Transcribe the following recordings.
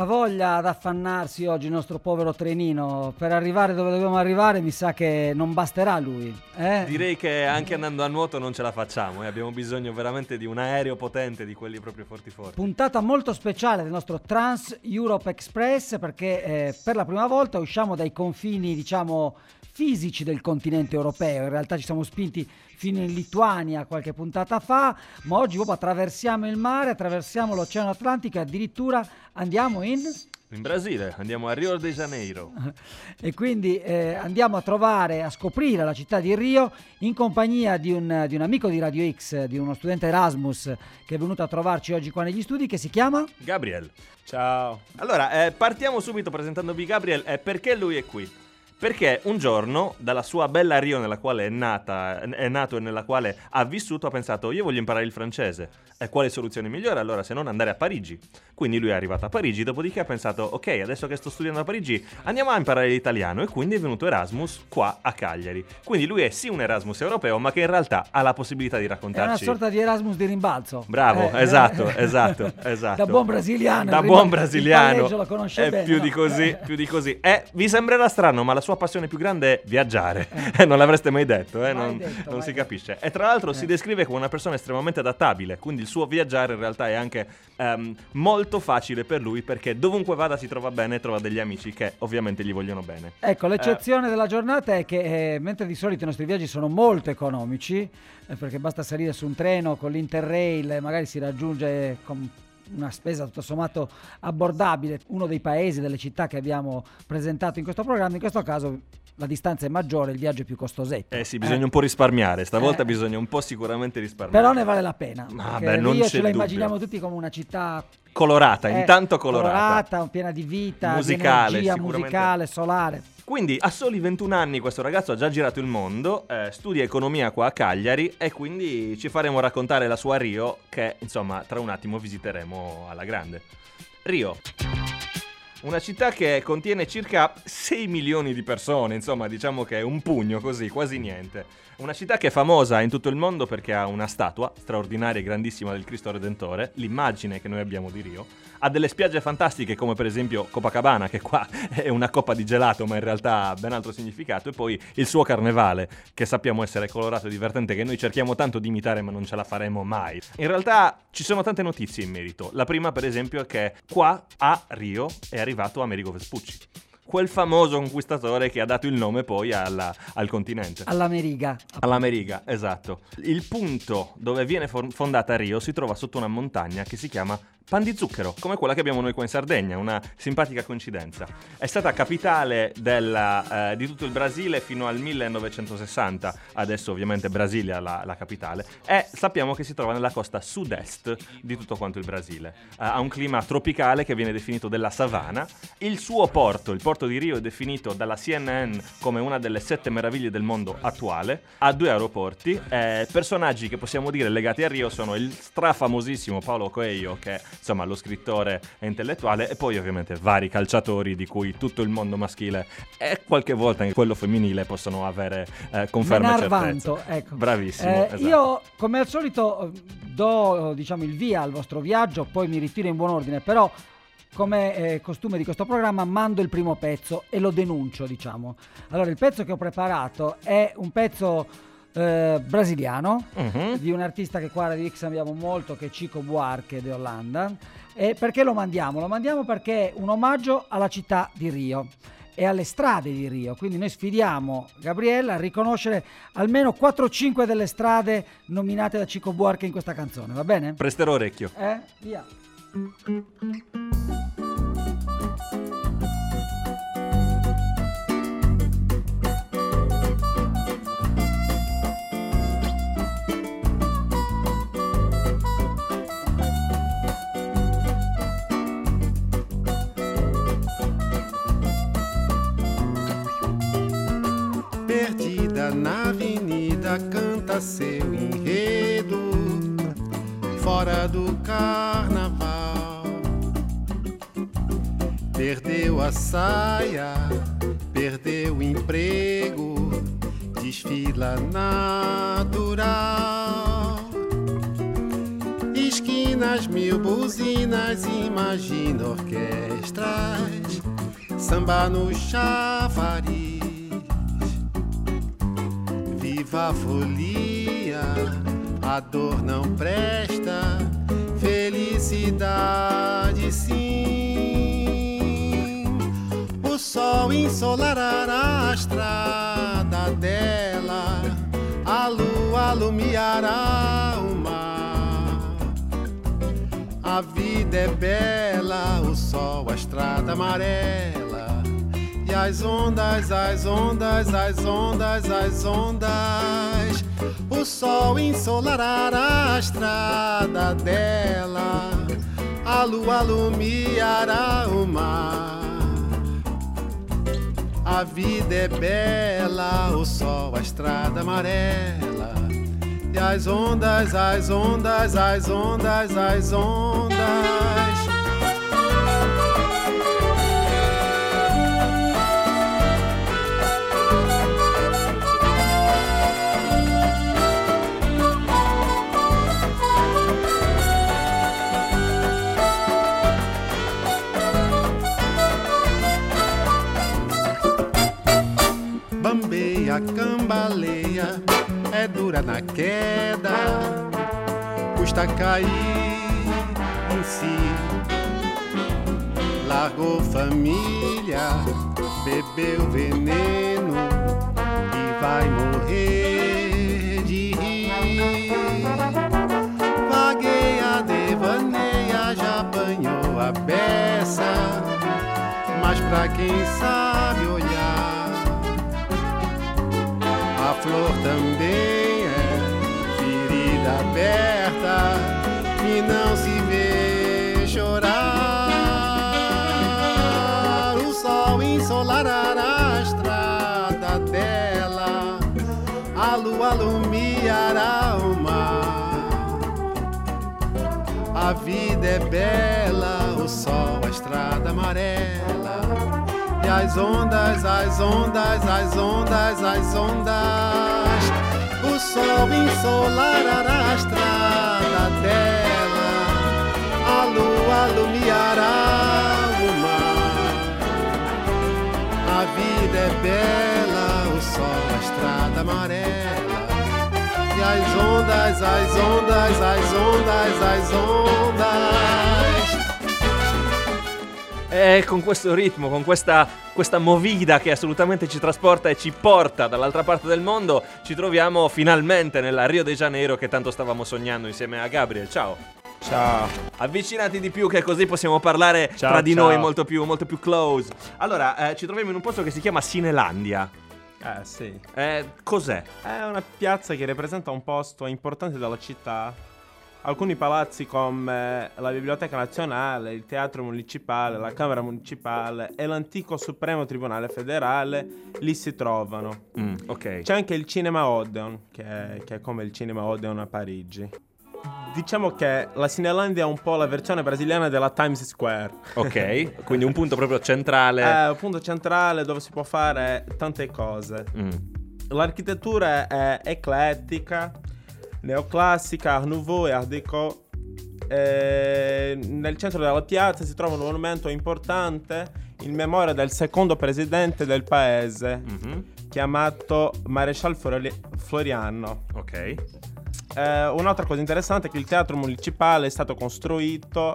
ha voglia ad affannarsi oggi il nostro povero trenino. Per arrivare dove dobbiamo arrivare mi sa che non basterà lui. Direi che anche andando a nuoto non ce la facciamo, abbiamo bisogno veramente di un aereo potente, di quelli proprio forti. Puntata molto speciale del nostro Trans Europe Express, perché per la prima volta usciamo dai confini, diciamo, fisici del continente europeo. In realtà ci siamo spinti fino in Lituania qualche puntata fa, ma oggi proprio attraversiamo il mare, attraversiamo l'Oceano Atlantico e addirittura andiamo in Brasile, andiamo a Rio de Janeiro. E quindi andiamo a trovare, a scoprire la città di Rio in compagnia di un amico di Radio X, di uno studente Erasmus che è venuto a trovarci oggi qua negli studi, che si chiama Gabriel. Ciao. Allora, partiamo subito presentandovi Gabriel. Perché lui è qui? Perché un giorno, dalla sua bella Rio nella quale è nato e nella quale ha vissuto, ha pensato: io voglio imparare il francese. E quale soluzione migliore allora se non andare a Parigi? Quindi lui è arrivato a Parigi, dopodiché ha pensato: ok, adesso che sto studiando a Parigi andiamo a imparare l'italiano, e quindi è venuto Erasmus qua a Cagliari. Quindi lui è sì un Erasmus europeo, ma che in realtà ha la possibilità di raccontarci. È una sorta di Erasmus di rimbalzo. Bravo, esatto. Da buon brasiliano. Da buon brasiliano. Lo conosce bene, più di così. Vi sembrerà strano, ma la sua passione più grande è viaggiare. Non l'avreste mai detto, non si capisce. E tra l'altro si descrive come una persona estremamente adattabile, quindi il suo viaggiare in realtà è anche molto facile per lui, perché dovunque vada si trova bene e trova degli amici che ovviamente gli vogliono bene. Ecco, l'eccezione della giornata è che mentre di solito i nostri viaggi sono molto economici, perché basta salire su un treno con l'Interrail e magari si raggiunge con una spesa tutto sommato abbordabile uno dei paesi, delle città che abbiamo presentato in questo programma, in questo caso la distanza è maggiore, il viaggio è più costosetto. Sì, bisogna un po' risparmiare, stavolta bisogna un po' sicuramente risparmiare. Però ne vale la pena. Non Rio c'è ce la dubbio. immaginiamo tutti come una città colorata, intanto colorata, piena di vita, musicale, di energia musicale, solare. Quindi a soli 21 anni questo ragazzo ha già girato il mondo, studia economia qua a Cagliari, e quindi ci faremo raccontare la sua Rio, che insomma tra un attimo visiteremo alla grande. Rio, una città che contiene circa 6 milioni di persone, insomma diciamo che è un pugno così, quasi niente. Una città che è famosa in tutto il mondo perché ha una statua straordinaria e grandissima del Cristo Redentore, l'immagine che noi abbiamo di Rio. Ha delle spiagge fantastiche come per esempio Copacabana, che qua è una coppa di gelato ma in realtà ha ben altro significato, e poi il suo carnevale, che sappiamo essere colorato e divertente, che noi cerchiamo tanto di imitare ma non ce la faremo mai. In realtà ci sono tante notizie in merito. La prima per esempio è che qua a Rio è arrivato Amerigo Vespucci, quel famoso conquistatore che ha dato il nome poi al continente. All'America, esatto. Il punto dove viene fondata Rio si trova sotto una montagna che si chiama Pan di Zucchero, come quella che abbiamo noi qua in Sardegna, una simpatica coincidenza. È stata capitale di tutto il Brasile fino al 1960, adesso ovviamente Brasilia la capitale, e sappiamo che si trova nella costa sud-est di tutto quanto il Brasile. Ha un clima tropicale che viene definito della savana. Il suo porto, il porto di Rio, è definito dalla CNN come una delle 7 meraviglie del mondo attuale. Ha 2 aeroporti. Personaggi che possiamo dire legati a Rio sono il strafamosissimo Paulo Coelho, che insomma lo scrittore e intellettuale, e poi ovviamente vari calciatori di cui tutto il mondo maschile e qualche volta anche quello femminile possono avere conferma e certezza. Ecco. Bravissimo, esatto. Io come al solito do il via al vostro viaggio, poi mi ritiro in buon ordine, però come costume di questo programma mando il primo pezzo e lo denuncio, diciamo. Allora, il pezzo che ho preparato è un pezzo brasiliano, di un artista che qua a Radio X abbiamo molto, che è Chico Buarque de Holanda. E perché lo mandiamo? Lo mandiamo perché è un omaggio alla città di Rio e alle strade di Rio, quindi noi sfidiamo Gabriella a riconoscere almeno 4-5 delle strade nominate da Chico Buarque in questa canzone, va bene? Presterò orecchio. Via. Perdida na avenida canta seu enredo, fora do carnaval. Perdeu a saia, perdeu o emprego, desfila natural. Esquina meninas, 1000 buzinas, imagina orquestras, samba no chafariz. Viva a folia, a dor não presta, felicidade sim. O sol ensolará a estrada dela, a lua alumiará o mar. A vida é bela, o sol, a estrada amarela, e as ondas, as ondas, as ondas, as ondas. O sol ensolará a estrada dela, a lua alumiará o mar. A vida é bela, o sol, a estrada amarela, e as ondas, as ondas, as ondas, as ondas. Bambeia, cambaleia, é dura na queda, custa cair em si. Largou família, bebeu veneno e vai morrer de rir. Vagueia, devaneia, já apanhou a beça, mas pra quem sabe olhar, a flor também é ferida aberta e não se vê chorar. O sol ensolará a estrada dela, a lua alumiará o mar. A vida é bela, o sol, a estrada amarela, e as ondas, as ondas, as ondas, as ondas. O sol ensolará a estrada dela, a lua alumiará o mar. A vida é bela, o sol, a estrada amarela, e as ondas, as ondas, as ondas, as ondas. E con questo ritmo, con questa movida che assolutamente ci trasporta e ci porta dall'altra parte del mondo, ci troviamo finalmente nella Rio de Janeiro che tanto stavamo sognando insieme a Gabriel. Ciao. Ciao. Avvicinati di più che così possiamo parlare Ciao, tra di ciao. noi molto più close. Allora, ci troviamo in un posto che si chiama Sinelandia. Sì. Cos'è? È una piazza che rappresenta un posto importante della città. Alcuni palazzi come la Biblioteca Nazionale, il Teatro Municipale, la Camera Municipale e l'antico Supremo Tribunale Federale lì si trovano. Ok. C'è anche il Cinema Odeon, che è come il Cinema Odeon a Parigi. Diciamo che la Sinelandia è un po' la versione brasiliana della Times Square. Ok, quindi un punto proprio centrale. È un punto centrale dove si può fare tante cose. L'architettura è eclettica, neoclassica, Art Nouveau e Art Déco. Nel centro della piazza si trova un monumento importante in memoria del secondo presidente del paese, chiamato Marescial Floriano. Ok. Un'altra cosa interessante è che il teatro municipale è stato costruito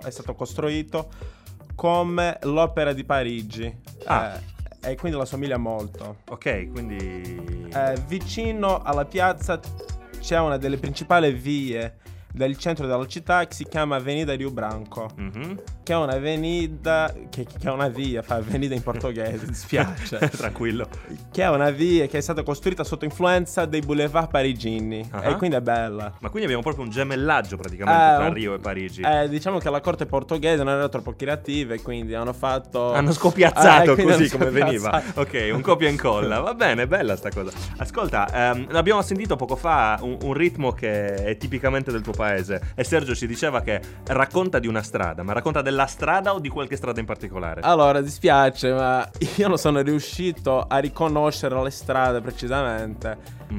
come l'Opera di Parigi. E quindi la somiglia molto. Ok, quindi vicino alla piazza c'è una delle principali vie del centro della città che si chiama Avenida Rio Branco, che è un'avenida che è una via, fa avenida in portoghese, dispiace. Tranquillo. Che è una via che è stata costruita sotto influenza dei boulevard parigini, e quindi è bella. Ma quindi abbiamo proprio un gemellaggio praticamente tra Rio e Parigi. Diciamo che la corte portoghese non era troppo creativa e quindi hanno scopiazzato quindi così hanno come veniva. scopiazzato. Ok, un copia e incolla. Va bene, bella sta cosa. Ascolta, abbiamo sentito poco fa un ritmo che è tipicamente del tuo paese. E Sergio ci diceva che racconta di una strada, ma racconta della strada o di qualche strada in particolare? Allora, dispiace, ma io non sono riuscito a riconoscere le strade precisamente.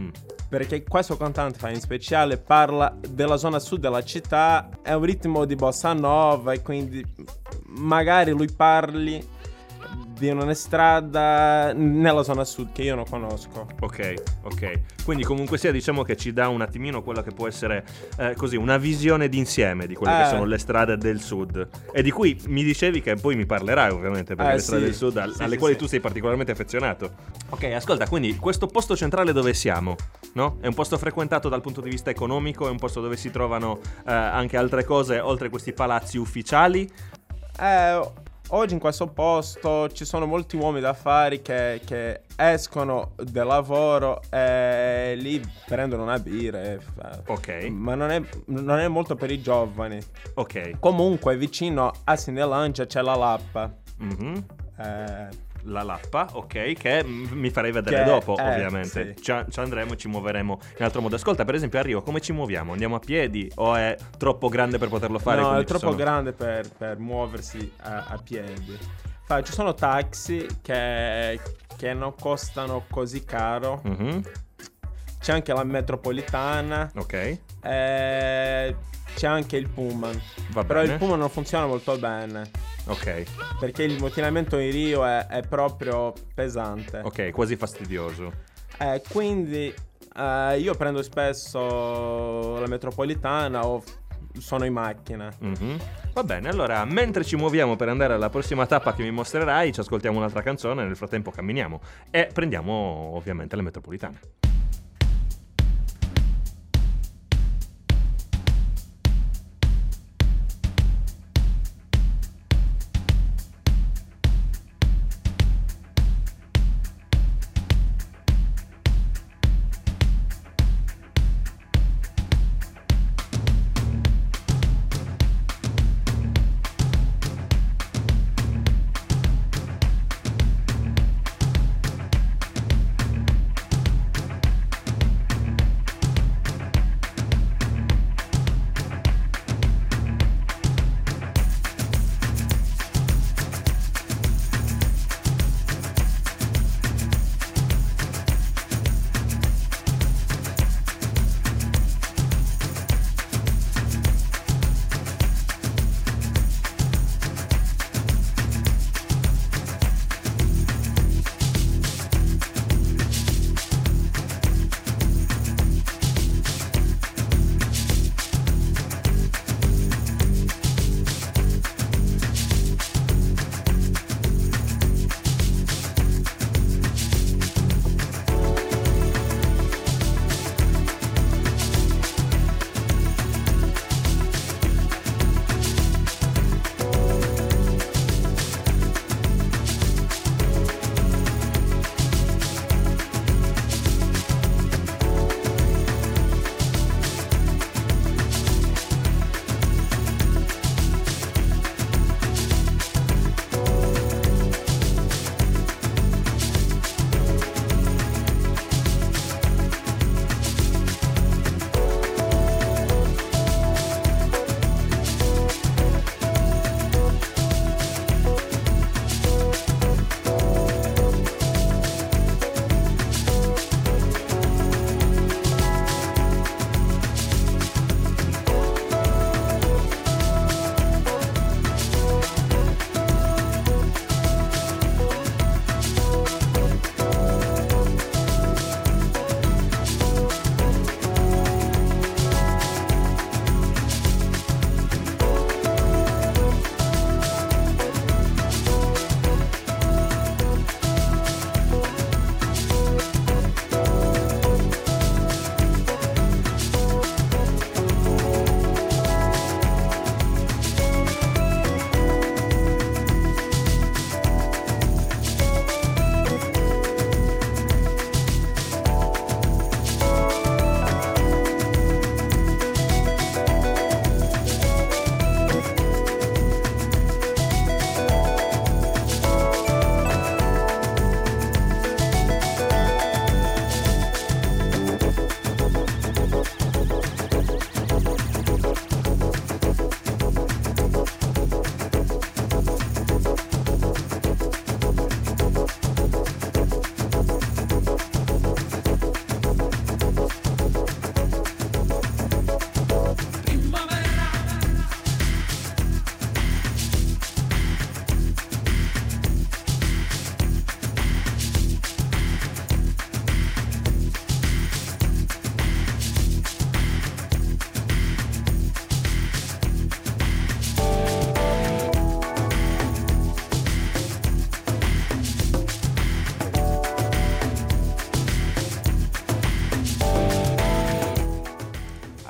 perché questo cantante in speciale parla della zona sud della città, è un ritmo di bossa nova e quindi magari lui parli di una strada nella zona sud che io non conosco. Ok. Quindi comunque sia, diciamo che ci dà un attimino quella che può essere così una visione d'insieme di quelle che sono le strade del sud, e di cui mi dicevi che poi mi parlerai ovviamente, perché le strade del sud alle quali tu sei particolarmente affezionato. Ok, ascolta, quindi questo posto centrale dove siamo, no? È un posto frequentato dal punto di vista economico, è un posto dove si trovano anche altre cose oltre questi palazzi ufficiali? Oggi in questo posto ci sono molti uomini d'affari che escono del lavoro e lì prendono una birra. Ok. Ma non è molto per i giovani. Ok. Comunque vicino a Sinelancia c'è la Lappa. Mm-hmm. La Lappa, ok, che mi farei vedere dopo, ovviamente. Sì. Ci andremo e ci muoveremo in altro modo. Ascolta, per esempio a Rio come ci muoviamo? Andiamo a piedi o è troppo grande per poterlo fare? No, è troppo grande per muoversi a piedi. Ci sono taxi che non costano così caro. Mm-hmm. C'è anche la metropolitana. Ok. C'è anche il Pullman. Va Però bene. il Pullman non funziona molto bene. Ok. Perché il mutinamento in Rio è proprio pesante. Ok, quasi fastidioso. Quindi io prendo spesso la metropolitana o sono in macchina. Mm-hmm. Va bene, allora mentre ci muoviamo per andare alla prossima tappa che mi mostrerai, ci ascoltiamo un'altra canzone, nel frattempo camminiamo e prendiamo ovviamente la metropolitana.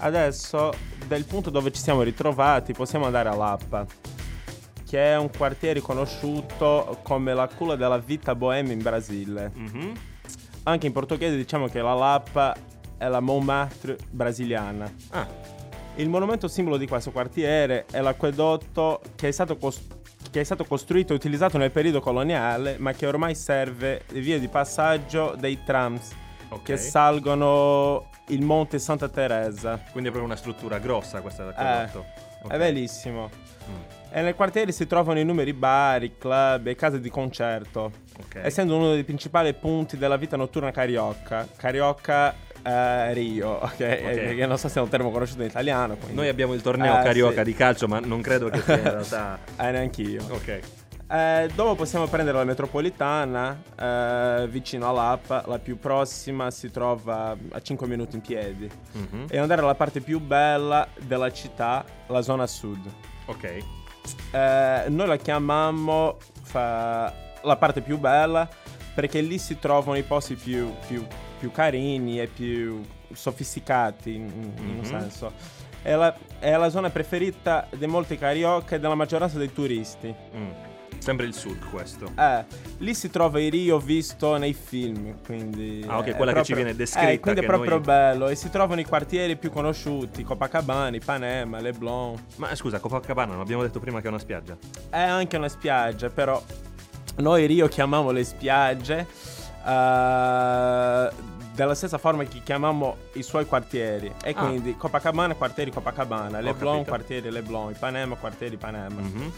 adesso del punto dove ci siamo ritrovati possiamo andare a Lapa, che è un quartiere conosciuto come la culla della vita bohème in Brasile. Mhm. Anche in portoghese diciamo che la Lapa è la Montmartre brasiliana. Ah, Il monumento simbolo di questo quartiere è l'acquedotto che è stato costruito e utilizzato nel periodo coloniale, ma che ormai serve vie di passaggio dei trams ok. che salgono il monte Santa Teresa. Quindi è proprio una struttura grossa questa d'acquedotto. Ok. È bellissimo. Mm. E nel quartiere si trovano innumerevoli bar, club e case di concerto, Ok. essendo uno dei principali punti della vita notturna carioca. Rio, ok? Che non so se è un termo conosciuto in italiano. Quindi. Noi abbiamo il torneo carioca sì. di calcio, ma non credo che sia in realtà... Neanch'io. Ok. Dopo possiamo prendere la metropolitana vicino a Lapa. La più prossima si trova a 5 minuti in piedi. Mhm. E andare alla parte più bella della città, la zona sud. Ok. Noi la chiamiamo la parte più bella perché lì si trovano i posti più carini e più sofisticati in un senso. È la zona preferita di molti carioca e della maggioranza dei turisti. Sempre il sud questo. Lì si trova il Rio visto nei film, quindi Ah, ok, è quella che ci viene descritta, quindi è che proprio noi- bello. E si trovano i quartieri più conosciuti, Copacabana, Ipanema, Leblon. Ma scusa, Copacabana, non abbiamo detto prima che è una spiaggia? È anche una spiaggia, però noi Rio chiamiamo le spiagge della stessa forma che chiamiamo i suoi quartieri. E quindi Copacabana, quartieri Copacabana, Leblon, capito. quartieri Leblon, Ipanema, quartieri Ipanema. Mhm.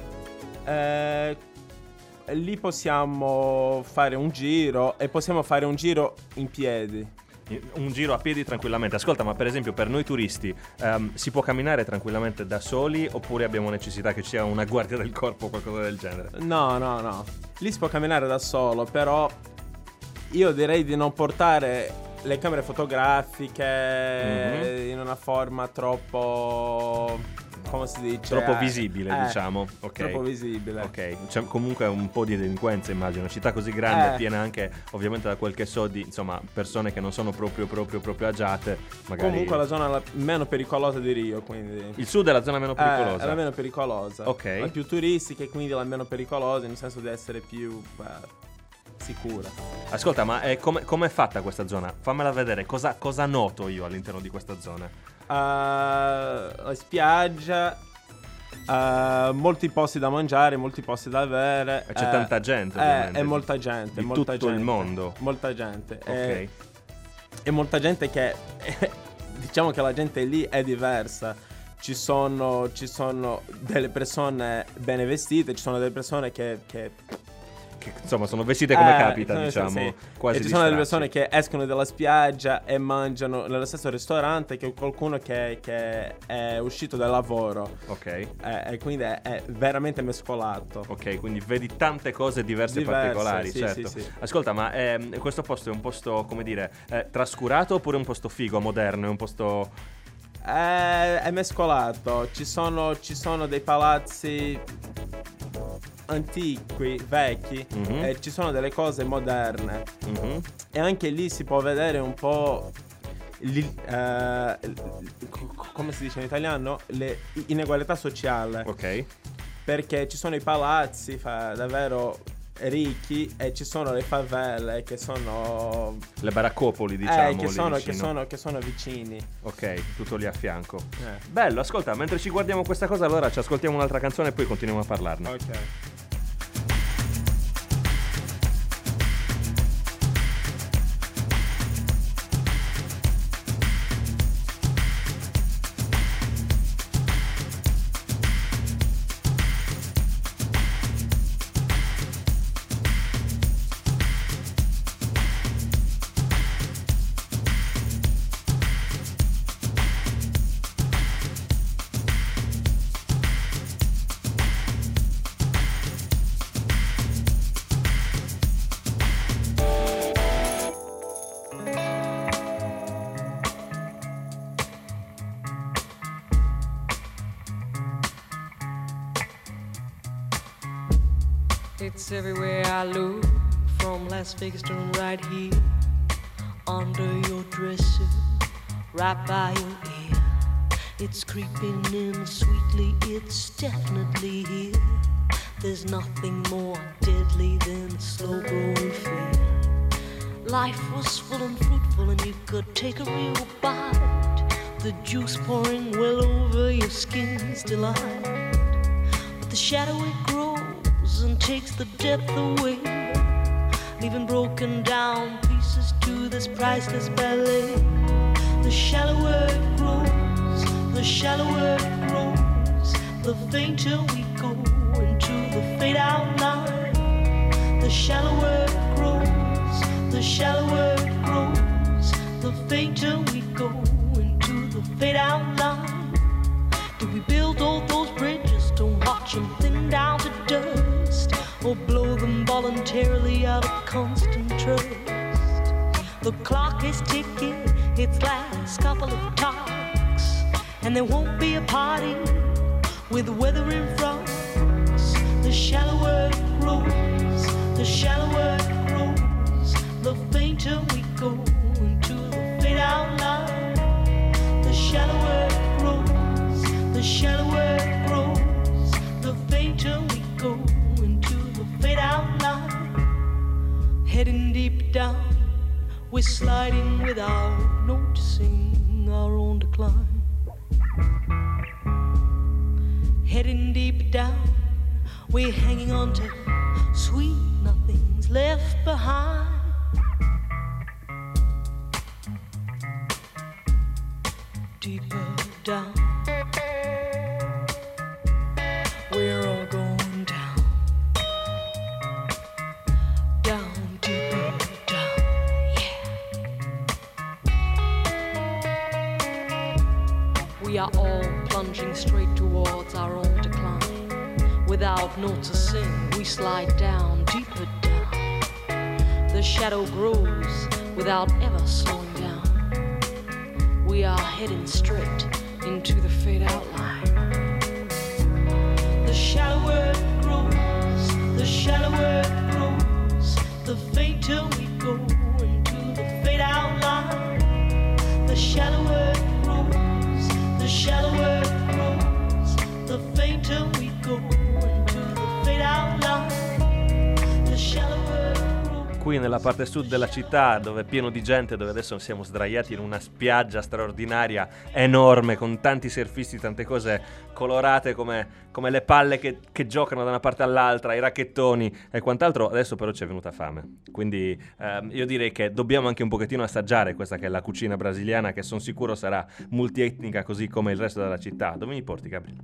Lì possiamo fare un giro e possiamo fare un giro in piedi. Un giro a piedi tranquillamente. Ascolta, ma per esempio per noi turisti si può camminare tranquillamente da soli oppure abbiamo necessità che ci sia una guardia del corpo o qualcosa del genere? No. Lì si può camminare da solo, però io direi di non portare le camere fotografiche in una forma troppo, come si dice? Troppo visibile, diciamo. Ok. Troppo visibile. Ok, c'è comunque un po' di delinquenza, immagino. Una città così grande, piena anche ovviamente da quel che so di, insomma, persone che non sono proprio agiate. Magari... Comunque è la zona meno pericolosa di Rio, quindi. Il sud è la zona meno pericolosa. È la meno pericolosa. Ok. La più turistica e quindi la meno pericolosa, nel senso di essere più sicura. Ascolta, ma come è fatta questa zona? Fammela vedere, cosa noto io all'interno di questa zona? La spiaggia, molti posti da mangiare, molti posti da bere. E c'è tanta gente, ovviamente. E molta gente. Di molta tutto gente, il mondo. Molta gente. Ok. E molta gente che diciamo che la gente lì è diversa. Ci sono delle persone bene vestite, ci sono delle persone che Insomma, sono vestite come capita, sì, diciamo. sì. Quasi e ci di sono delle stracci. persone che escono dalla spiaggia e mangiano nello stesso ristorante che qualcuno che è uscito dal lavoro. Ok. E quindi è veramente mescolato. Ok, quindi vedi tante cose diverse e particolari, sì, certo. sì. Ascolta, ma questo posto è un posto, come dire, trascurato oppure un posto figo, moderno? È un posto... È mescolato. Ci sono dei palazzi antichi, vecchi, e ci sono delle cose moderne. Mhm. E anche lì si può vedere un po' come si dice in italiano, l'inegualità sociale. Ok. Perché ci sono i palazzi davvero ricchi e ci sono le favelle che sono Le baraccopoli, diciamo, che lì vicino. sono vicini. Ok, tutto lì a fianco. Bello, ascolta, mentre ci guardiamo questa cosa, allora ci ascoltiamo un'altra canzone e poi continuiamo a parlarne. Ok. It's everywhere I look, from Las Vegas to right here, under your dresser, right by your ear. It's creeping in sweetly, it's definitely here. There's nothing more deadly than a slow growing fear. Life was full and fruitful and you could take a real bite. The juice pouring well over your skin's delight. But the shadow it grows and takes the depth away, leaving broken down pieces to this priceless ballet. The shallower it grows, the shallower it grows, the fainter we go into the fade out line. The shallower it grows, the shallower it grows, the fainter we go into the fade out line. Did we build all those bridges to watch them thin down to dust, or blow them voluntarily out of constant trust? The clock is ticking its last couple of talks, and there won't be a party with weather in front. The shallower it grows, the shallower it grows, the fainter we go into the fade out line. The shallower it grows, the shallower it grows, the fainter we go into the fade out line. Heading deep down, we're sliding without noticing our own decline. Heading deep down, we're hanging on to sweet nothings left behind. Deeper down, we're all going down. Down, deeper down, yeah. We are all plunging straight towards our own decline. Without noticing, we slide down, deeper down. The shadow grows without ever slowing down. We are heading straight into the fade out line. The shallower it grows, the shallower it grows, the fainter we go into the fade out line. The shallower it grows, the shallower it grows, the fainter we go into the fade out line. The shallower it grows. Qui nella parte sud della città, dove è pieno di gente, dove adesso siamo sdraiati in una spiaggia straordinaria, enorme, con tanti surfisti, tante cose colorate come le palle che giocano da una parte all'altra, i racchettoni e quant'altro. Adesso però ci è venuta fame, quindi io direi che dobbiamo anche un pochettino assaggiare questa che è la cucina brasiliana, che sono sicuro sarà multietnica così come il resto della città. Dove mi porti, Gabriele?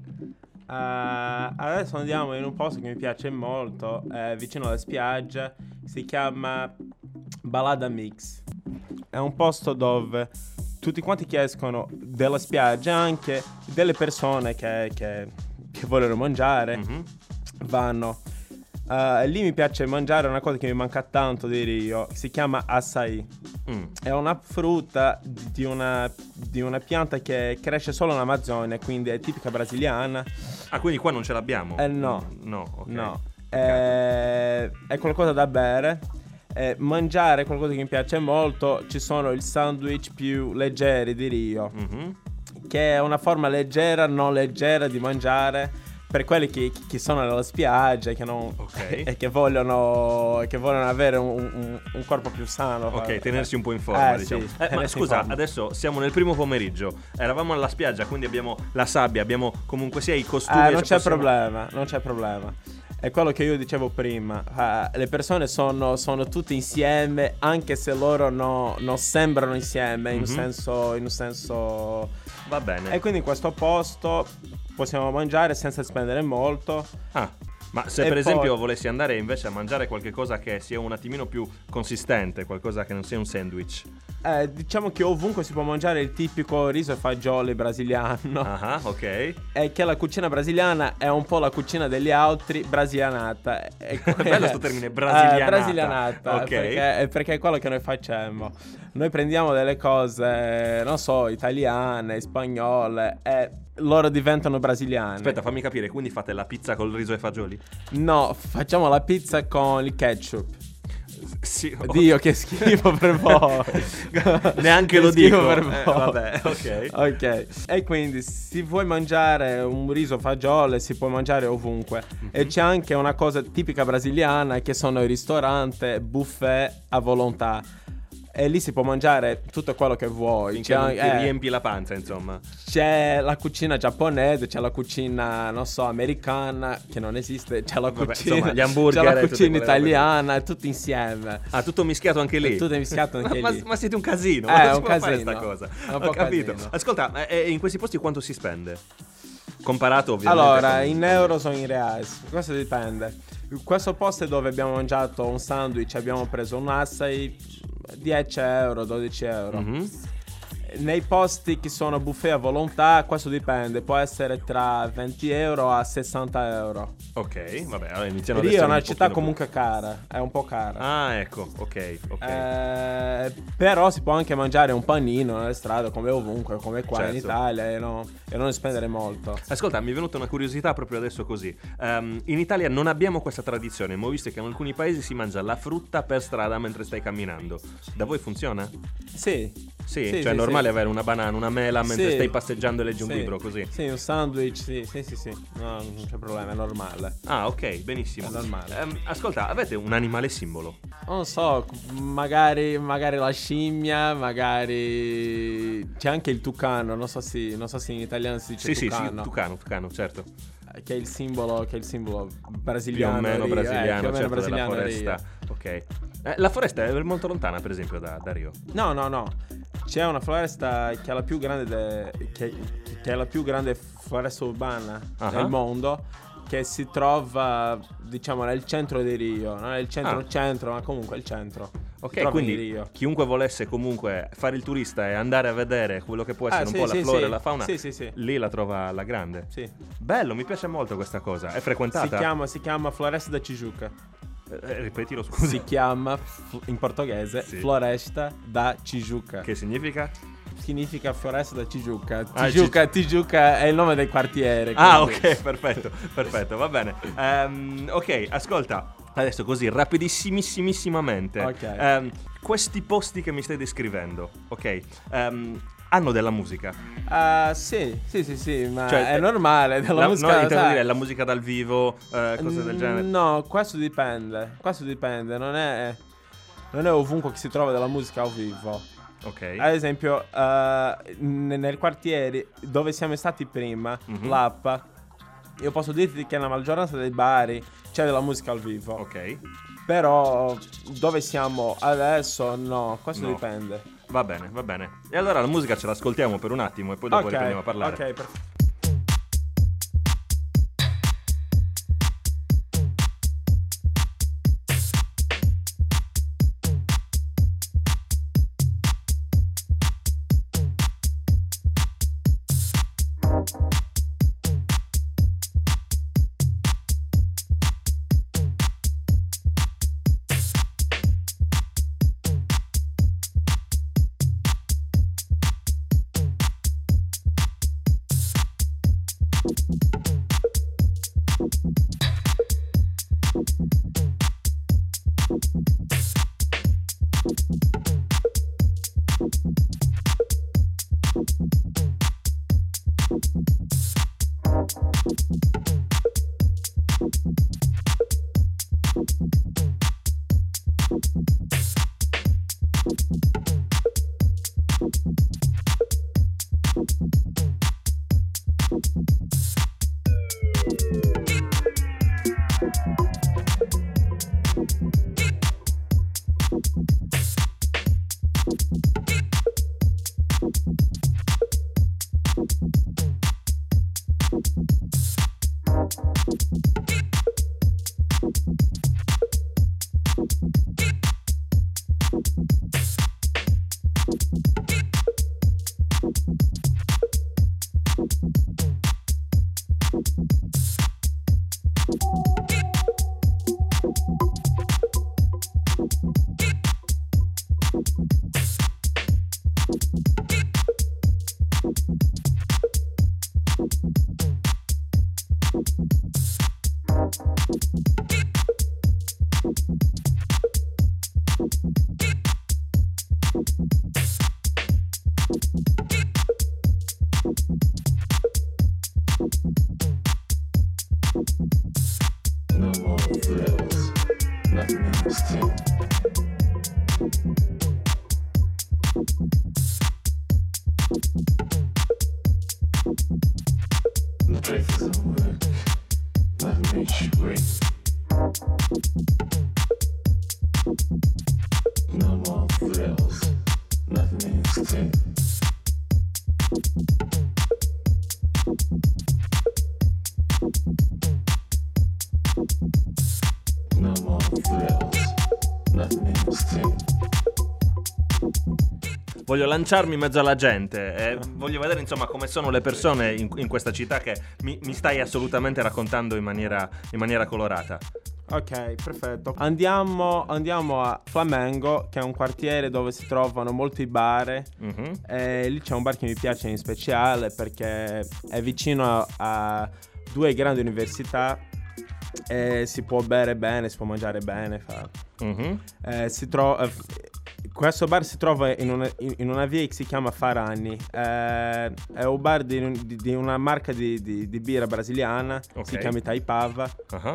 Adesso andiamo in un posto che mi piace molto, vicino alla spiaggia. Si chiama Balada Mix. È un posto dove tutti quanti che escono dalla spiaggia, anche delle persone che vogliono mangiare, vanno. Lì mi piace mangiare una cosa che mi manca tanto di Rio, si chiama açaí. È una frutta di una pianta che cresce solo in Amazzonia, quindi è tipica brasiliana. Ah, quindi qua non ce l'abbiamo? No. Okay. No. È qualcosa da bere. Mangiare qualcosa che mi piace molto. Ci sono i sandwich più leggeri di Rio, che è una forma leggera, non leggera di mangiare per quelli che sono nella spiaggia e che non e che vogliono avere un corpo più sano. Ok, tenersi un po' in forma, diciamo. Sì, ma scusa, adesso siamo nel primo pomeriggio, eravamo alla spiaggia, quindi abbiamo la sabbia, abbiamo comunque sia i costumi. Non c'è problema. È quello che io dicevo prima. Le persone sono tutte insieme, anche se loro non sembrano insieme, in un senso. Va bene. E quindi in questo posto possiamo mangiare senza spendere molto. Ma se per esempio volessi andare invece a mangiare qualche cosa che sia un attimino più consistente, qualcosa che non sia un sandwich. Diciamo che ovunque si può mangiare il tipico riso e fagioli brasiliano. Ok. E che la cucina brasiliana è un po' la cucina degli altri brasilianata. Bello sto termine, brasilianata. Brasilianata, ok. Perché è quello che noi facciamo. Noi prendiamo delle cose, non so, italiane, spagnole e loro diventano brasiliane. Aspetta, fammi capire, quindi fate la pizza col riso e fagioli? No, facciamo la pizza con il ketchup. Sì, Dio, che schifo per voi. Neanche Che lo schifo dico. per voi. Vabbè, ok. Ok. E quindi si vuoi mangiare un riso fagiole, si può mangiare ovunque. E c'è anche una cosa tipica brasiliana che sono i ristoranti buffet a volontà. E lì si può mangiare tutto quello che vuoi. Finché non ti riempi la panza, insomma. C'è la cucina giapponese, c'è la cucina, non so, americana, che non esiste, c'è la Vabbè, cucina, insomma, gli hamburger c'è e la tutte cucina quelle robe italiana, tutto insieme. Ah, tutto mischiato anche lì. Tutto mischiato anche ma, lì. ma siete un casino. È non si un può fare casino. sta cosa. È un Ho po' capito. casino. Ascolta, in questi posti quanto si spende? Comparato ovviamente. Allora, con- in euro sono in reais, questo dipende. Questo posto è dove abbiamo mangiato un sandwich, abbiamo preso un assai, 10 euro, 12 euro. Mhm. Nei posti che sono buffet a volontà, questo dipende, può essere tra 20 euro a 60 euro. Ok, vabbè, allora iniziamo ad Rio è essere una un città pochino comunque cara, è un po' cara. Ah, ecco, ok. Però si può anche mangiare un panino nelle strade come ovunque, come qua in Certo. Italia e non spendere molto. Ascolta, mi è venuta una curiosità proprio adesso così. In Italia non abbiamo questa tradizione, ma ho visto che in alcuni paesi si mangia la frutta per strada mentre stai camminando. Da voi funziona? Sì. Sì, Sì, cioè è sì, normale sì. avere una banana, una mela mentre Sì. stai passeggiando e leggi un Sì. libro così. Sì, un sandwich, sì. No, non c'è problema, è normale. Ah, ok, benissimo. È normale. Ascolta, avete un animale simbolo? Non so, magari la scimmia, magari c'è anche il tucano, non so se in italiano si dice Sì, tucano. tucano, certo. Che è il simbolo brasiliano. Più o meno Rio, brasiliano, più o meno certo, brasiliano della Rio. foresta. Ok. La foresta è molto lontana, per esempio, da Rio. No. C'è una foresta che è la più grande che è la più grande foresta urbana Ah. del mondo, che si trova, diciamo, nel centro di Rio, non è il centro, ma comunque il centro. Si Ok, trova quindi in Rio. chiunque volesse comunque fare il turista e andare a vedere quello che può essere un sì, po' la sì, flora sì. e la fauna, Sì. lì la trova alla grande. Sì. Bello, mi piace molto questa cosa. È frequentata? Si chiama Floresta da Tijuca. Ripetilo, scusa. Si chiama in portoghese Sì. Floresta da Tijuca. Che significa? Significa Floresta da Tijuca. Ah, Tijuca è il nome del quartiere. Ah, quindi- ok, perfetto, va bene. Ok, ascolta, adesso così, rapidissimamente. Ok. Questi posti che mi stai descrivendo, ok, hanno della musica. Sì, ma Cioè, è normale. Della musica, no, intendo sai. dire la musica dal vivo, cose del genere. No, questo dipende. Non è ovunque che si trova della musica al vivo. Ok. Ad esempio, nel quartiere dove siamo stati prima, Mhm. Lappa, io posso dirti che nella maggioranza dei bar c'è della musica al vivo. Ok, Però dove siamo adesso, no, questo No. dipende. va bene. E allora la musica ce l'ascoltiamo per un attimo e poi dopo Ok, riprendiamo a parlare. ok, perfetto. Voglio lanciarmi in mezzo alla gente e voglio vedere insomma come sono le persone in questa città che mi stai assolutamente raccontando in maniera colorata. Ok, perfetto. Andiamo a Flamengo, che è un quartiere dove si trovano molti bar. E lì c'è un bar che mi piace in speciale perché è vicino a 2 grandi università e si può bere bene, si può mangiare bene. Questo bar si trova in una via che si chiama Farani. È un bar di una marca di birra brasiliana, si chiama Itaipava.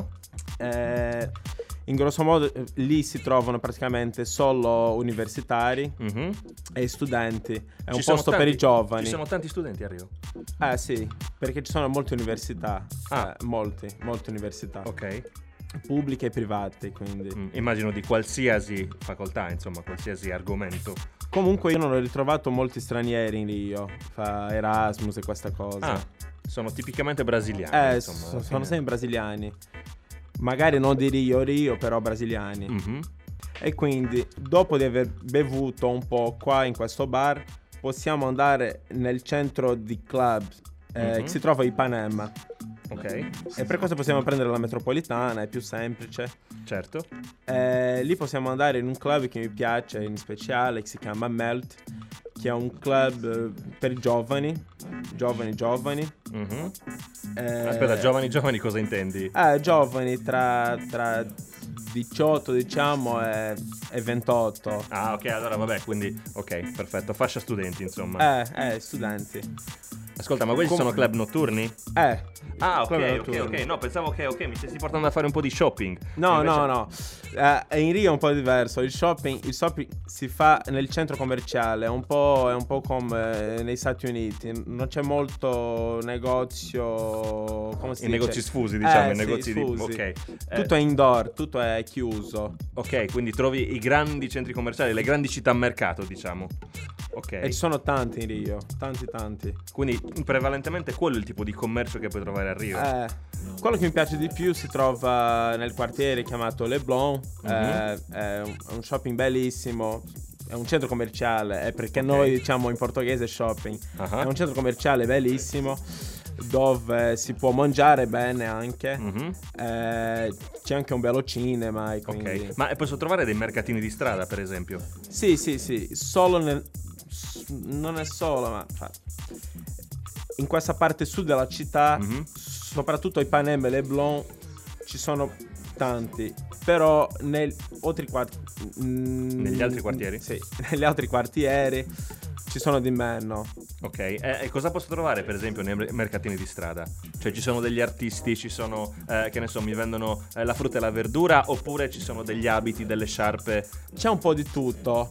In grosso modo lì si trovano praticamente solo universitari e studenti. È un posto per i giovani. Ci sono tanti studenti a Rio? Sì, perché ci sono molte università. Molte università. Ok. Pubbliche e private, quindi immagino di qualsiasi facoltà, insomma, qualsiasi argomento. Comunque io non ho ritrovato molti stranieri in Rio, fa Erasmus e questa cosa. Sono tipicamente brasiliani, insomma, sono sempre brasiliani. Magari non di Rio, però brasiliani. E quindi dopo di aver bevuto un po' qua in questo bar, possiamo andare nel centro di club che si trova a Ipanema. Ok. E per questo possiamo prendere la metropolitana, è più semplice. Certo. Lì possiamo andare in un club che mi piace in speciale, che si chiama Melt, che è un club per giovani. Aspetta, giovani cosa intendi? Giovani tra 18 diciamo e 28. Ok, allora vabbè, quindi ok, perfetto, fascia studenti insomma. Studenti. Ascolta, ma quelli sono club notturni? Ok. No, pensavo che mi stessi portando a fare un po' di shopping. No. In Rio è un po' diverso. Il shopping si fa nel centro commerciale. È un po' come negli Stati Uniti. Non c'è molto negozio. Come si dice? Negozi sfusi, diciamo. I negozi sfusi. Ok. Tutto è indoor, tutto è chiuso. Ok, quindi trovi i grandi centri commerciali, le grandi città mercato, diciamo. Ok. E ci sono tanti in Rio. Tanti. Quindi prevalentemente quello è il tipo di commercio che puoi trovare a Rio. Quello che mi piace di più si trova nel quartiere chiamato Leblon. È un shopping bellissimo. È un centro commerciale, perché noi diciamo in portoghese shopping. È un centro commerciale bellissimo dove si può mangiare bene anche. C'è anche un bello cinema e quindi... Ok, ma posso trovare dei mercatini di strada per esempio? Sì, solo non è solo, ma in questa parte sud della città, soprattutto a Ipanema e Leblon, ci sono tanti, però negli altri quartieri? Sì, negli altri quartieri ci sono di meno. Ok, e cosa posso trovare per esempio nei mercatini di strada? Cioè ci sono degli artisti, ci sono, che ne so, mi vendono la frutta e la verdura, oppure ci sono degli abiti, delle sciarpe? C'è un po' di tutto.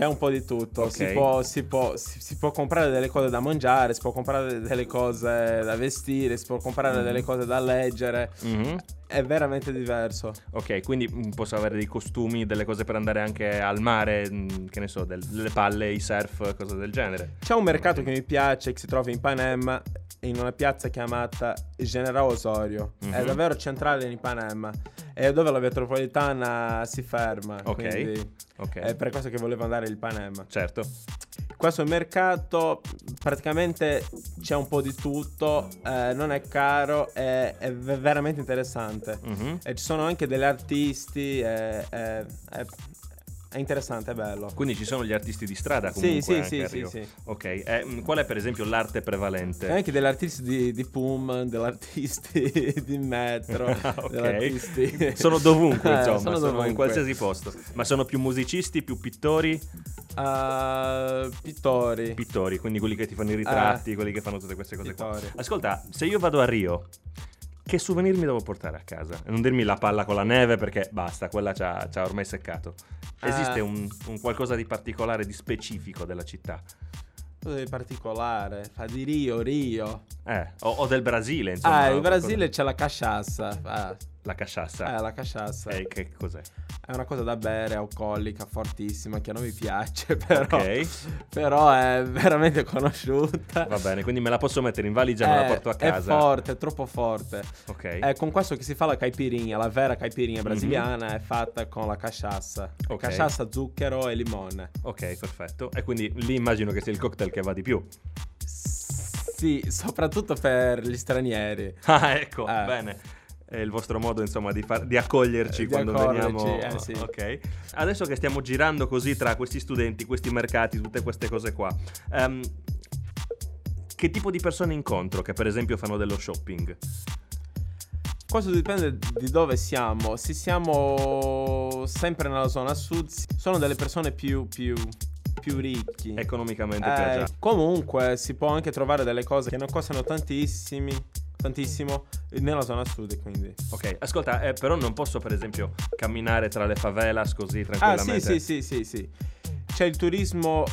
Okay. Si può comprare delle cose da mangiare, si può comprare delle cose da vestire, si può comprare delle cose da leggere. È veramente diverso. Ok, quindi posso avere dei costumi, delle cose per andare anche al mare, che ne so, delle palle, i surf, cose del genere. C'è un mercato che mi piace, che si trova in Ipanema, in una piazza chiamata General Osorio. È davvero centrale in Ipanema. È dove la metropolitana si ferma. Ok. È per questo che volevo andare in Ipanema. Certo. Questo mercato praticamente c'è un po' di tutto, non è caro, è veramente interessante. E ci sono anche degli artisti, è interessante, è bello. Quindi ci sono gli artisti di strada comunque sì, a Rio. sì. Ok, qual è per esempio l'arte prevalente? E anche degli artisti di Pullman, degli artisti di metro. Ok, sono dovunque insomma, sono sono dovunque. in qualsiasi posto. Ma sono più musicisti, più pittori? Pittori, quindi quelli che ti fanno i ritratti, quelli che fanno tutte queste cose pittori. qua. Ascolta, se io vado a Rio che souvenir mi devo portare a casa? E non dirmi la palla con la neve perché basta, quella c'ha ormai seccato. Esiste un qualcosa di particolare, di specifico della città? Di particolare, fa di Rio. O del Brasile, insomma. Il Brasile c'è la cachaça. La cachaça? La cachaça. E che cos'è? È una cosa da bere, alcolica, fortissima, che non mi piace, però, Ok. però è veramente conosciuta. Va bene, quindi me la posso mettere in valigia e me la porto a casa. È forte, è troppo forte. Ok. Con questo che si fa la caipirinha, la vera caipirinha brasiliana è fatta con la cachaça. Ok. Cachaça, zucchero e limone. Ok, perfetto. E quindi lì immagino che sia il cocktail che va di più. Sì, soprattutto per gli stranieri. Ah, ecco, bene. È il vostro modo, insomma, di accoglierci quando veniamo. sì. Ok. Adesso che stiamo girando così tra questi studenti, questi mercati, tutte queste cose qua, che tipo di persone incontro che per esempio fanno dello shopping? Questo dipende di dove siamo. Se siamo sempre nella zona sud, sono delle persone più ricchi, Economicamente più agiati. Comunque si può anche trovare delle cose che non costano tantissimo nella zona sud, quindi. Ok, ascolta, però non posso per esempio camminare tra le favelas così tranquillamente. Sì. C'è il turismo,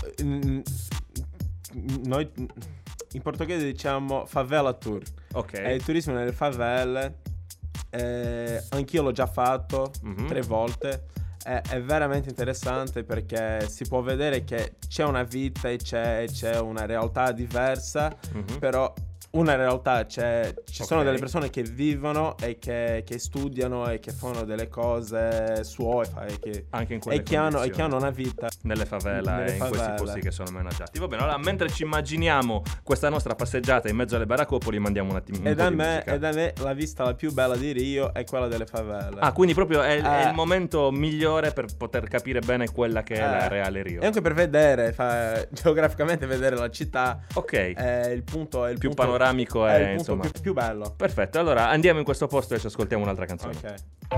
noi in portoghese diciamo favela tour. Ok. È il turismo nelle favelle. Anch'io l'ho già fatto 3 volte. È veramente interessante perché si può vedere che c'è una vita e c'è una realtà diversa, però una realtà ci sono delle persone che vivono e che studiano e che fanno delle cose anche in quelle e che hanno una vita nelle favela e in questi posti che sono meno agiati. Va bene, allora mentre ci immaginiamo questa nostra passeggiata in mezzo alle baraccopoli, mandiamo un attimo e da me la vista la più bella di Rio è quella delle favelle. Quindi proprio è il momento migliore per poter capire bene quella che è la reale Rio. E anche per vedere geograficamente vedere la città. Ok. Il punto è il più punto, panoramico è il punto insomma più bello. Perfetto, allora andiamo in questo posto e ci ascoltiamo un'altra canzone. Ok.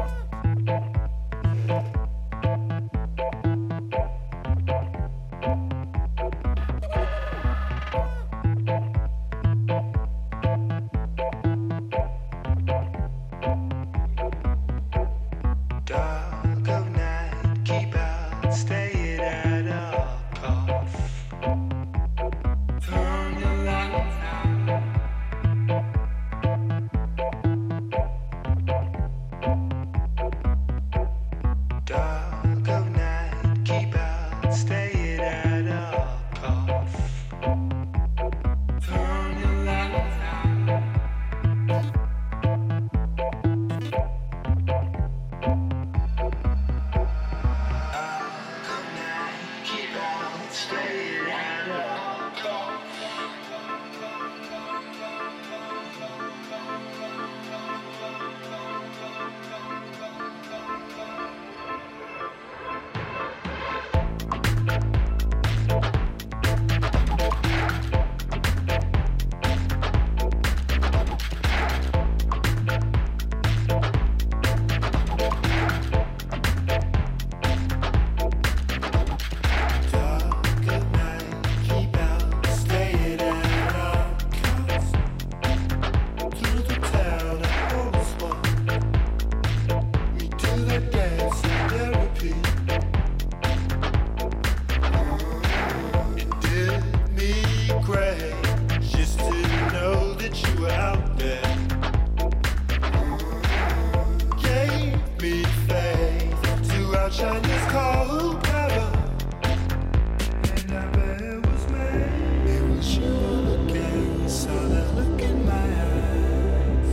Dark of night, keep out, stay at all costs. Turn your lights out. Dark of night, keep out, stay at all costs. Turn your lights out. Keep out, stay at all costs. Shine this cold color, and I bet it was me. It was you again, saw that look in my eyes.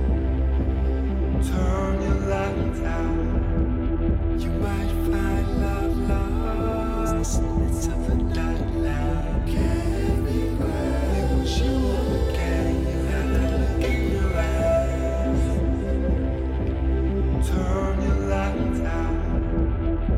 Turn your lights out, you might find love lost in the midst of the nightlife. Can't be right. It was you again, you had that look in your eyes. Turn your lights out.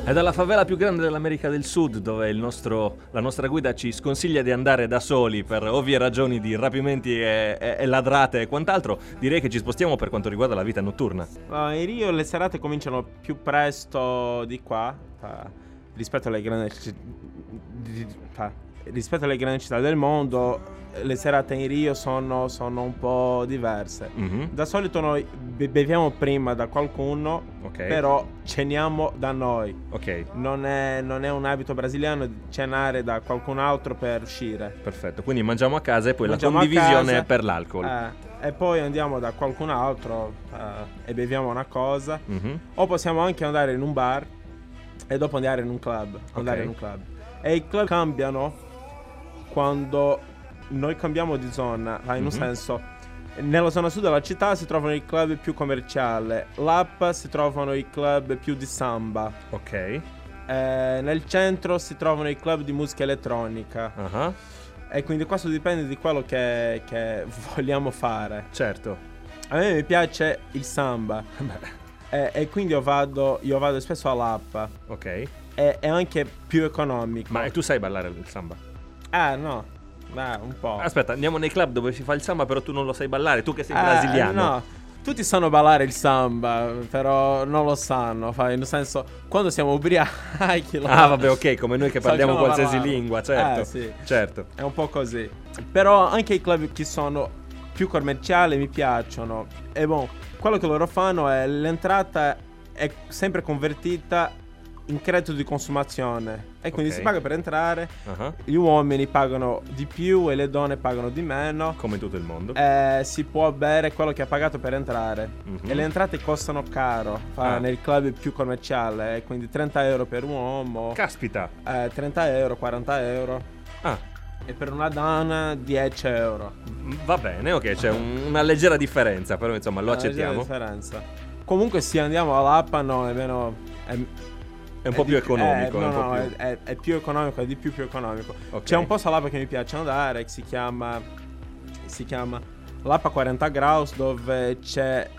È dalla favela più grande dell'America del Sud, dove la nostra guida ci sconsiglia di andare da soli per ovvie ragioni di rapimenti e ladrate e quant'altro. Direi che ci spostiamo per quanto riguarda la vita notturna. In Rio le serate cominciano più presto di qua, rispetto alle grandi città del mondo. Le serate in Rio sono un po' diverse. Da solito noi beviamo prima da qualcuno, però ceniamo da noi. Non è un abito brasiliano cenare da qualcun altro per uscire. Perfetto, quindi mangiamo a casa e poi Mangiamo la condivisione a casa, per l'alcol. E poi andiamo da qualcun altro e beviamo una cosa. O possiamo anche andare in un bar e dopo andare in un club. E i club cambiano quando noi cambiamo di zona, in un senso, nella zona sud della città si trovano i club più commerciali, là si trovano i club più di samba, nel centro si trovano i club di musica elettronica, e quindi questo dipende di quello che vogliamo fare. Certo. A me mi piace il samba e quindi io vado spesso all'Appa. È anche più economico. Ma e tu sai ballare il samba? No. Un po'. Aspetta, andiamo nei club dove si fa il samba, però tu non lo sai ballare, tu che sei brasiliano. No, tutti sanno ballare il samba, però non lo sanno. Nel senso, quando siamo ubriachi. Vabbè, come noi che parliamo qualsiasi ballare. lingua, certo. Sì. Certo. È un po' così. Però anche i club che sono più commerciali mi piacciono. E quello che loro fanno è l'entrata è sempre convertita in credito di consumazione e quindi si paga per entrare. Gli uomini pagano di più e le donne pagano di meno, come in tutto il mondo. Si può bere quello che ha pagato per entrare e le entrate costano caro nei club più commerciali, quindi 30 euro per un uomo. Caspita. 30 euro, 40 euro. E per una donna 10 euro. Va bene, c'è una leggera differenza, però insomma lo accettiamo. Differenza. Comunque se andiamo all'Appa è un po' più economico. È più economico, è di più economico. C'è un posto all'Appa che mi piace andare, che si chiama l'Appa 40 Graus, dove c'è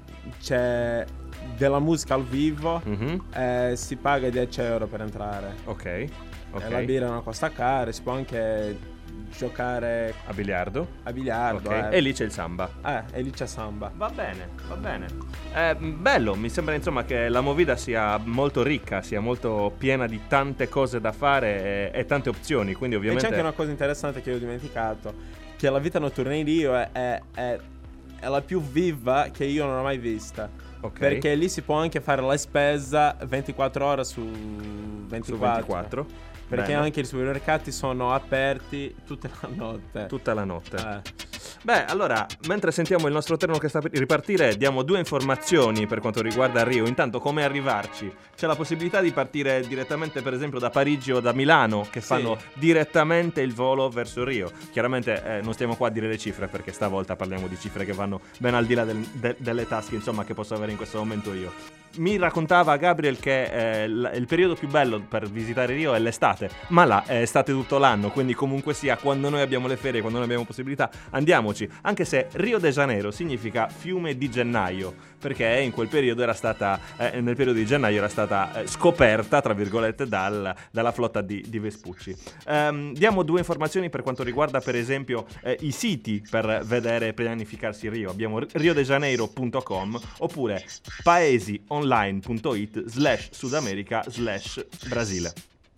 della musica al vivo. Si paga 10 euro per entrare. La birra non costa cara, si può anche giocare a biliardo. E lì c'è il samba. E lì c'è samba. Va bene. Bello, mi sembra insomma che la movida sia molto ricca, sia molto piena di tante cose da fare e tante opzioni, quindi ovviamente. E c'è anche una cosa interessante che io ho dimenticato, che la vita notturna in Rio è la più viva che io non ho mai vista. Perché lì si può anche fare la spesa 24 ore su 24. Perché anche i supermercati sono aperti tutta la notte. Beh, allora, mentre sentiamo il nostro treno che sta per ripartire, diamo due informazioni per quanto riguarda Rio. Intanto, come arrivarci? C'è la possibilità di partire direttamente, per esempio, da Parigi o da Milano, che fanno direttamente il volo verso Rio. Chiaramente non stiamo qua a dire le cifre, perché stavolta parliamo di cifre che vanno ben al di là delle tasche, insomma, che posso avere in questo momento io. Mi raccontava Gabriel che il periodo più bello per visitare Rio è l'estate, ma là è estate tutto l'anno, quindi comunque sia, quando noi abbiamo le ferie, quando noi abbiamo possibilità, andiamoci, anche se Rio de Janeiro significa fiume di gennaio, perché in quel periodo era stata nel periodo di gennaio era stata scoperta, tra virgolette, dalla flotta di Vespucci. Diamo due informazioni per quanto riguarda, per esempio, i siti per vedere e pianificarsi Rio. Abbiamo riodejaneiro.com oppure paesionline.it/Sudamerica/Brasile.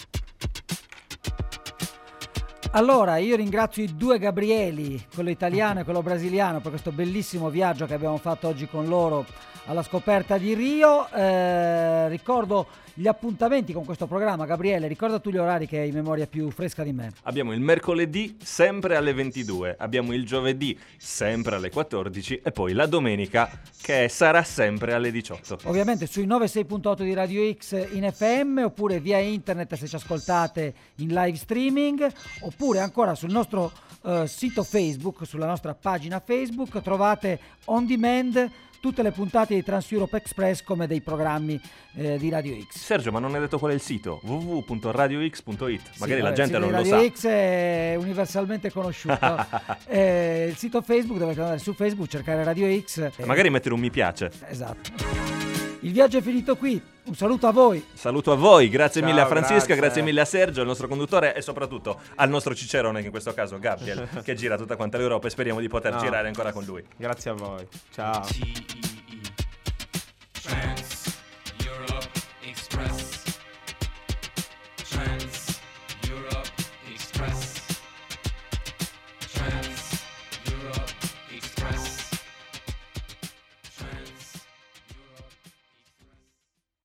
Allora, io ringrazio i due Gabrieli, quello italiano e quello brasiliano, per questo bellissimo viaggio che abbiamo fatto oggi con loro alla scoperta di Rio. Ricordo gli appuntamenti con questo programma. Gabriele, ricorda tu gli orari che hai in memoria più fresca di me. Abbiamo il mercoledì sempre alle 22, abbiamo il giovedì sempre alle 14 e poi la domenica che sarà sempre alle 18. Ovviamente sui 96.8 di Radio X in FM, oppure via internet se ci ascoltate in live streaming, oppure ancora sul nostro sito Facebook, sulla nostra pagina Facebook trovate on demand tutte le puntate di Trans Europe Express come dei programmi di Radio X. Sergio, ma non hai detto qual è il sito? www.radiox.it. Magari la gente non lo Radio sa. Radio X è universalmente conosciuto. Il sito Facebook, dovete andare su Facebook, cercare Radio X. Magari mettere un mi piace. Esatto. Il viaggio è finito qui. Un saluto a voi. Saluto a voi, grazie Ciao, mille a Francisca, grazie. grazie mille a Sergio, il nostro conduttore, e soprattutto al nostro cicerone, che in questo caso Gabriel, che gira tutta quanta l'Europa, e speriamo di poter girare ancora con lui. Grazie a voi. Ciao. T